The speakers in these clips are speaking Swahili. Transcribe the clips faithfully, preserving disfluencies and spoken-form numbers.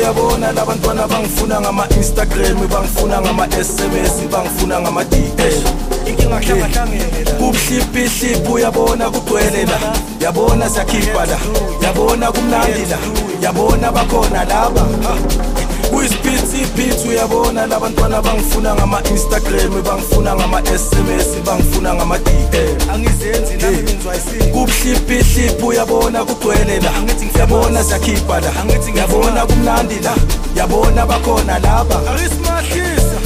uyabona labantwana bangifuna ngama Instagram, bangifuna ngama S M S, bangifuna ngama D M. Inkinga hlangahlangenela Kubuhliphi hliphi uyabona kugcwele la. Yabona siyakhipha la. Yabona kumnandi la. Yabona bakhona laba. Kuyisiphithi phithi uyabona labantwana bangifuna ngama Instagram, bangifuna ngama S M S, bangifuna ngama D M. angizenzi nami ngizwa isini Kubuhliphi hliphi uyabona kugcwele la. Yabona siyakhipha la. Yabona kumnandi la. Yabona bakhona laba. Ayisimahlisa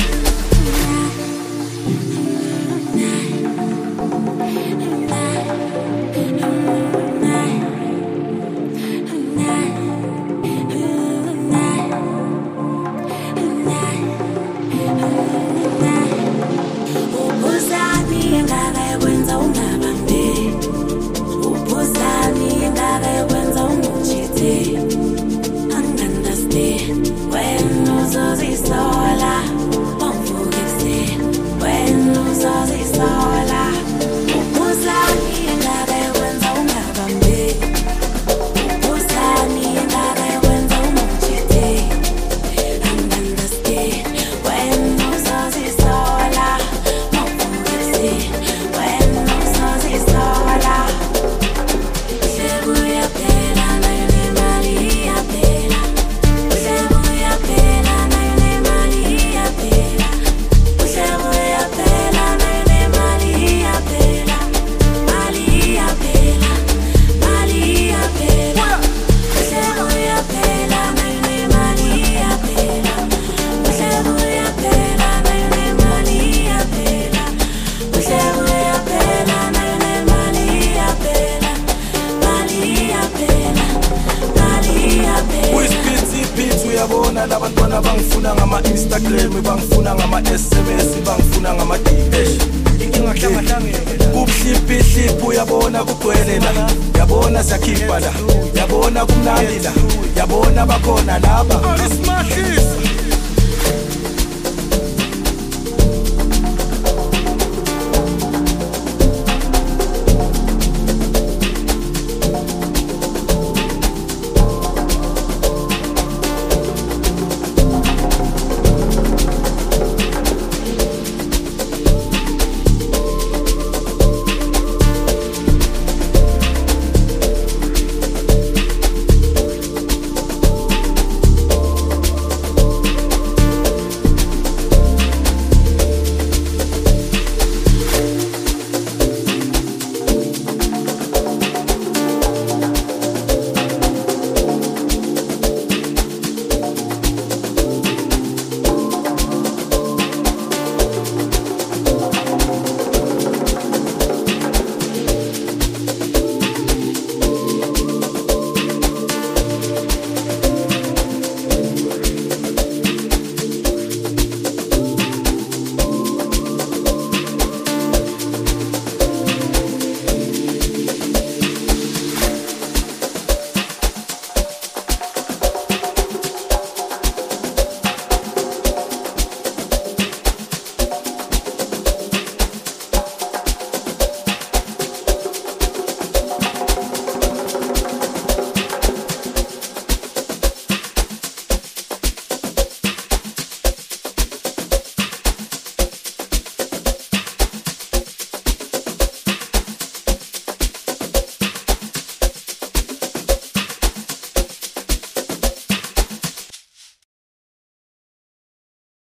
uyabona labantwana bangifuna ngama Instagram, bangifuna ngama S M S, bangifuna ngama D M. inkinga hlangahlangenela Kubuhliphi hliphi uyabona kugcwele la. Yabona siyakhipha la. Yabona kumnandi la. Yabona bakhona laba. Ayisimahlisa